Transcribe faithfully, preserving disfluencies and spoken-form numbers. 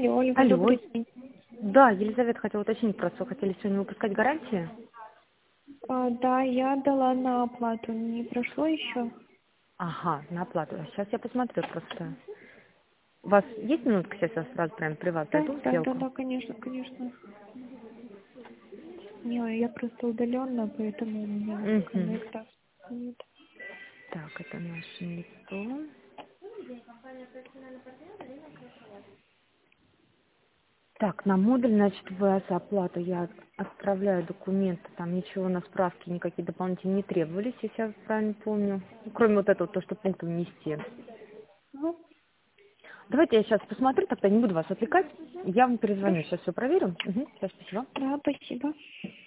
Алло, Ольга, Алло. добрый день. Да, Елизавета хотела уточнить, просто хотели сегодня выпускать гарантии. А, да, я дала на оплату. Не прошло еще? Ага, на оплату. Сейчас я посмотрю просто. У вас есть минутка сейчас, я сразу прям при вас Да, зайду в да, да, сделку? да, конечно, конечно. Не, я просто удаленно, поэтому у меня Угу. коннектор нет. Так, это наше не то. Так, на модуль, значит, в оплату я отправляю документы, там ничего на справки, никакие дополнительные не требовались, если я правильно помню. Ну, кроме вот этого, то, что пункт внести. Ну, Давайте я сейчас посмотрю, тогда не буду вас отвлекать. Я вам перезвоню, хорошо. сейчас все проверю. Угу, сейчас, спасибо. Да, спасибо.